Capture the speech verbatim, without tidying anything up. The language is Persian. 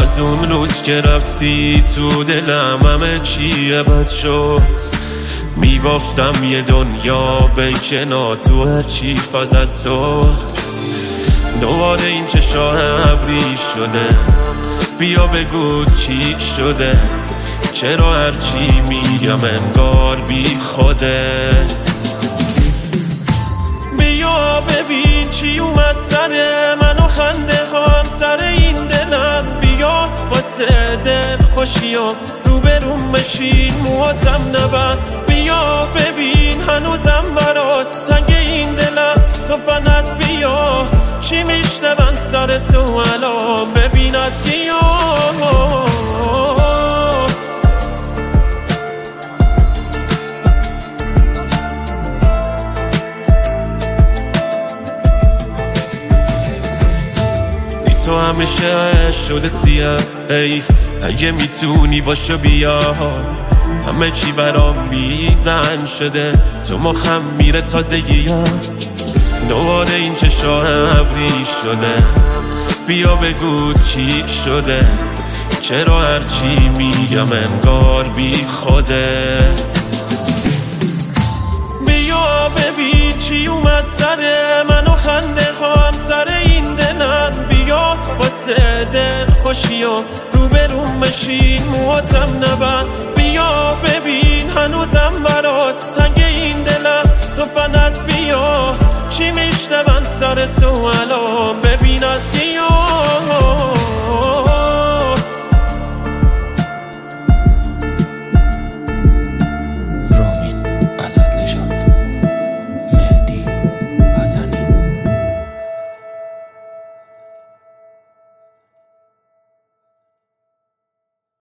از اون روز که رفتی تو دلم همه چی عوض شد. میگفتم یه دنیا بکنار تو هرچی فازت تو. دوباره این چشا ابری شده، بیا بگو چی شده. چرا هرچی میگم انگار بی خوده. بیا ببین چی اومد سر من و خنده هام سر این دلم. بیا واسه دل خوشی و روبروم بشین مواتم نبند. بیا ببین هنوزم برات تنگ این دلم. تو فنت بیا چی میشنون سر تو الان ببین از کیا. تو همیشه شده سیاه ای، اگه میتونی باشو بیا. همه چی برام بیدن شده، تو مخم میره تازگی ها. دوباره این چشا ابری شده، بیا بگو چی شده. چرا هرچی میگم انگار بی خوده. بیا ببین چی اومد سر من و خنده هام سر این دلم. بیا واسه دل خوشی و روبروم بشین مواتم نبند. بیا ببین هنوزم برات تنگ این دلم. تو فنت بیا چی میشنون سر تو الان ببین از کیا.